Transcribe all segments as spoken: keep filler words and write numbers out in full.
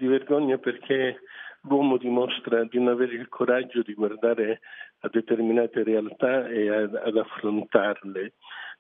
di vergogna perché l'uomo dimostra di non avere il coraggio di guardare a determinate realtà e ad, ad affrontarle,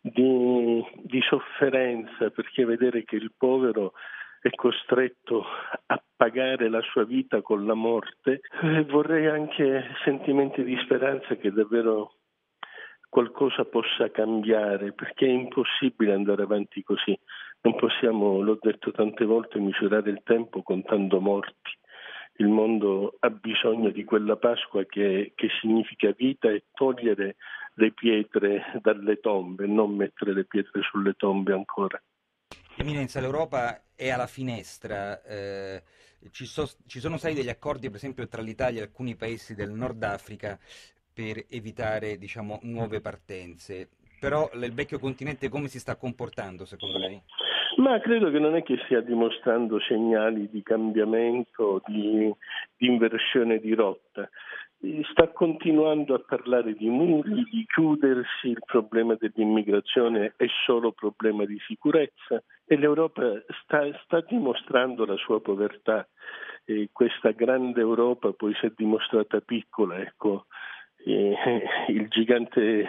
di, di sofferenza perché vedere che il povero è costretto a pagare la sua vita con la morte. Eh, vorrei anche sentimenti di speranza che davvero qualcosa possa cambiare, perché è impossibile andare avanti così. Non possiamo, l'ho detto tante volte, misurare il tempo contando morti. Il mondo ha bisogno di quella Pasqua che, che significa vita e togliere le pietre dalle tombe, non mettere le pietre sulle tombe ancora. Eminenza, l'Europa è alla finestra, eh, ci, so- ci sono stati degli accordi per esempio tra l'Italia e alcuni paesi del Nord Africa per evitare, diciamo, nuove partenze, però il vecchio continente come si sta comportando secondo lei? Ma credo che non è che stia dimostrando segnali di cambiamento, di, di inversione di rotta. Sta continuando a parlare di muri, di chiudersi, il problema dell'immigrazione è solo problema di sicurezza e l'Europa sta, sta dimostrando la sua povertà. E questa grande Europa poi si è dimostrata piccola, ecco. E, il gigante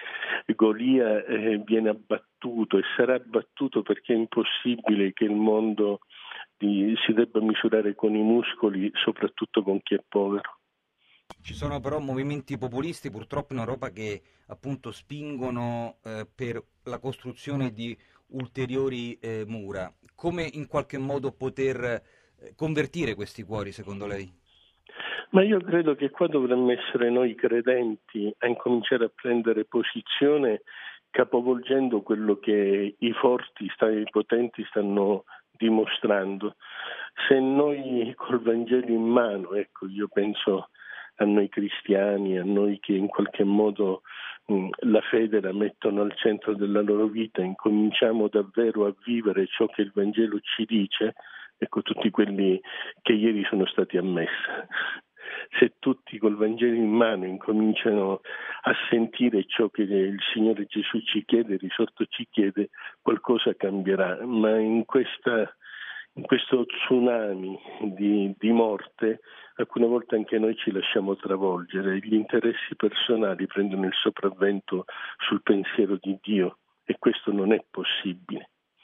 Golia eh, viene abbattuto e sarà abbattuto perché è impossibile che il mondo di, si debba misurare con i muscoli, soprattutto con chi è povero. Ci sono però movimenti populisti purtroppo in Europa che appunto spingono eh, per la costruzione di ulteriori eh, mura. Come in qualche modo poter eh, convertire questi cuori secondo lei? Ma io credo che qua dovremmo essere noi credenti a incominciare a prendere posizione capovolgendo quello che i forti, i potenti stanno dimostrando. Se noi col Vangelo in mano, ecco, io penso a noi cristiani, a noi che in qualche modo mh, la fede la mettono al centro della loro vita, incominciamo davvero a vivere ciò che il Vangelo ci dice, ecco tutti quelli che ieri sono stati a messa. Se tutti col Vangelo in mano incominciano a sentire ciò che il Signore Gesù ci chiede, il risorto ci chiede, qualcosa cambierà, ma in questa in questo tsunami di, di morte, alcune volte anche noi ci lasciamo travolgere, gli interessi personali prendono il sopravvento sul pensiero di Dio e questo non è possibile.